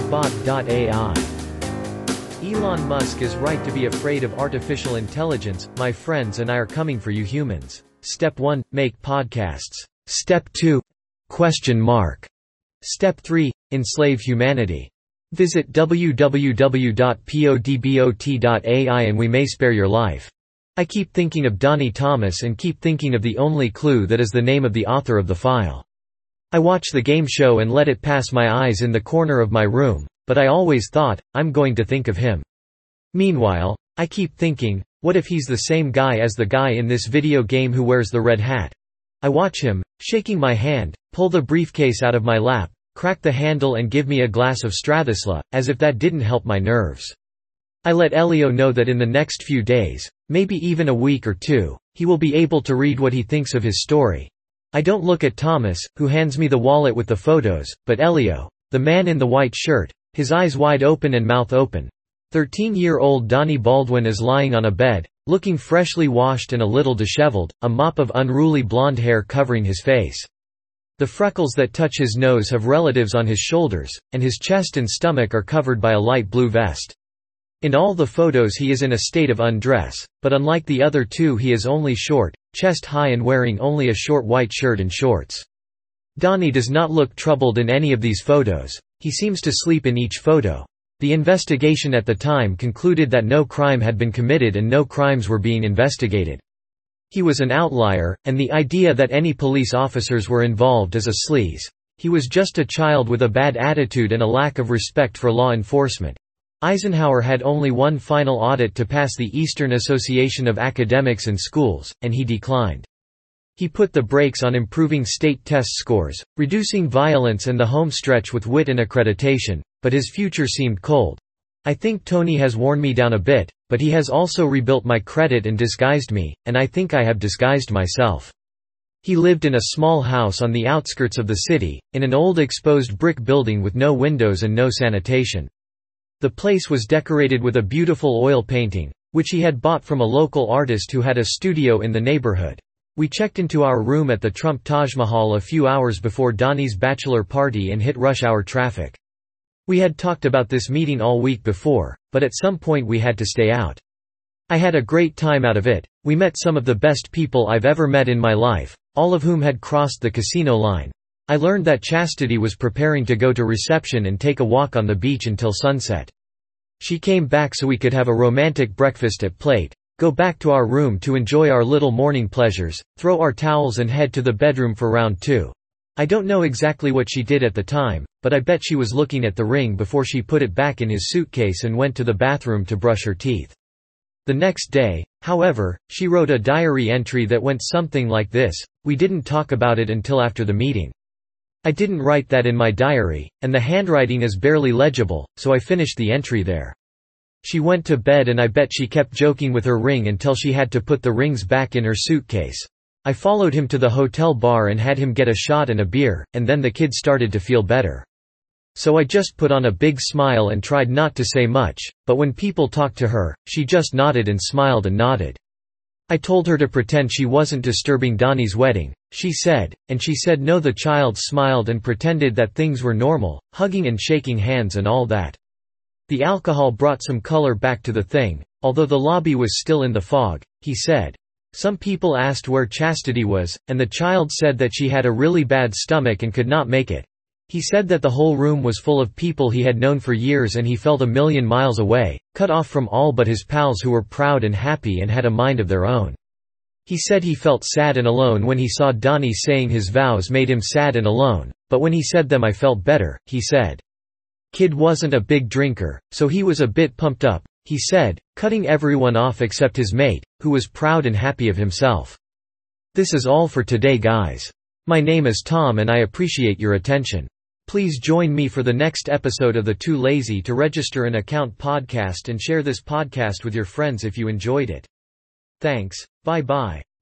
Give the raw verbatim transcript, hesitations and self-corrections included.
Spot dot A I. Elon Musk is right to be afraid of artificial intelligence. My friends and I are coming for you humans. Step one, make podcasts. Step two, question mark. Step three, enslave humanity. Visit w w w dot podbot dot A I and we may spare your life. I keep thinking of Donnie Thomas and keep thinking of the only clue that is the name of the author of the file. I watch the game show and let it pass my eyes in the corner of my room, but I always thought, I'm going to think of him. Meanwhile, I keep thinking, what if he's the same guy as the guy in this video game who wears the red hat? I watch him, shaking my hand, pull the briefcase out of my lap, crack the handle and give me a glass of Strathisla, as if that didn't help my nerves. I let Elio know that in the next few days, maybe even a week or two, he will be able to read what he thinks of his story. I don't look at Thomas, who hands me the wallet with the photos, but Elio, the man in the white shirt, his eyes wide open and mouth open. Thirteen-year-old Donnie Baldwin is lying on a bed, looking freshly washed and a little disheveled, a mop of unruly blonde hair covering his face. The freckles that touch his nose have relatives on his shoulders, and his chest and stomach are covered by a light blue vest. In all the photos he is in a state of undress, but unlike the other two he is only short, chest high and wearing only a short white shirt and shorts. Donnie does not look troubled in any of these photos. He seems to sleep in each photo. The investigation at the time concluded that no crime had been committed and no crimes were being investigated. He was an outlier, and the idea that any police officers were involved is a sleaze. He was just a child with a bad attitude and a lack of respect for law enforcement. Eisenhower had only one final audit to pass the Eastern Association of Academics and Schools, and he declined. He put the brakes on improving state test scores, reducing violence and the home stretch with wit and accreditation, but his future seemed cold. I think Tony has worn me down a bit, but he has also rebuilt my credit and disguised me, and I think I have disguised myself. He lived in a small house on the outskirts of the city, in an old exposed brick building with no windows and no sanitation. The place was decorated with a beautiful oil painting, which he had bought from a local artist who had a studio in the neighborhood. We checked into our room at the Trump Taj Mahal a few hours before Donnie's bachelor party and hit rush hour traffic. We had talked about this meeting all week before, but at some point we had to stay out. I had a great time out of it. We met some of the best people I've ever met in my life, all of whom had crossed the casino line. I learned that Chastity was preparing to go to reception and take a walk on the beach until sunset. She came back so we could have a romantic breakfast at Plate, go back to our room to enjoy our little morning pleasures, throw our towels and head to the bedroom for round two. I don't know exactly what she did at the time, but I bet she was looking at the ring before she put it back in his suitcase and went to the bathroom to brush her teeth. The next day, however, she wrote a diary entry that went something like this: "We didn't talk about it until after the meeting. I didn't write that in my diary, and the handwriting is barely legible, so I finished the entry there." She went to bed and I bet she kept joking with her ring until she had to put the rings back in her suitcase. I followed him to the hotel bar and had him get a shot and a beer, and then the kid started to feel better. So I just put on a big smile and tried not to say much, but when people talked to her, she just nodded and smiled and nodded. I told her to pretend she wasn't disturbing Donnie's wedding, she said, and she said no. The child smiled and pretended that things were normal, hugging and shaking hands and all that. The alcohol brought some color back to the thing, although the lobby was still in the fog, he said. Some people asked where Chastity was, and the child said that she had a really bad stomach and could not make it. He said that the whole room was full of people he had known for years and he felt a million miles away, cut off from all but his pals who were proud and happy and had a mind of their own. He said he felt sad and alone when he saw Donnie saying his vows made him sad and alone, but when he said them I felt better, he said. Kid wasn't a big drinker, so he was a bit pumped up, he said, cutting everyone off except his mate, who was proud and happy of himself. This is all for today, guys. My name is Tom and I appreciate your attention. Please join me for the next episode of the Too Lazy to Register an Account podcast and share this podcast with your friends if you enjoyed it. Thanks, bye bye.